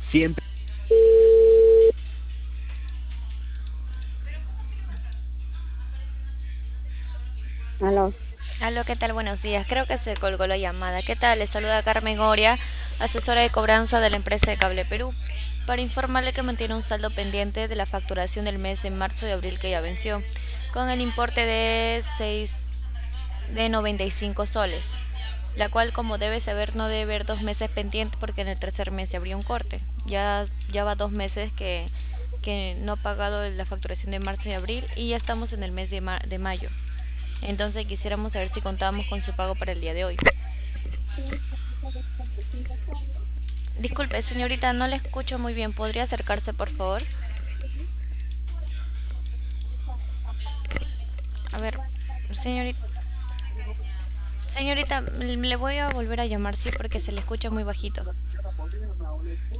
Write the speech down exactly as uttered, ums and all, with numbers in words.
Siempre. Aló. Aló, ¿qué tal? Buenos días. Creo que se colgó la llamada. ¿Qué tal? Le saluda Carmen Oria, asesora de cobranza de la empresa de Cable Perú, para informarle que mantiene un saldo pendiente de la facturación del mes de marzo y abril que ya venció, con el importe de seis de noventa y cinco soles, la cual, como debe saber, no debe haber dos meses pendientes porque en el tercer mes se abrió un corte. Ya, ya va dos meses que, que no ha pagado la facturación de marzo y abril y ya estamos en el mes de, ma- de mayo. Entonces quisiéramos saber si contábamos con su pago para el día de hoy. Disculpe, señorita, no le escucho muy bien. ¿Podría acercarse, por favor? A ver, señorita, señorita, le voy a volver a llamar, sí, porque se le escucha muy bajito.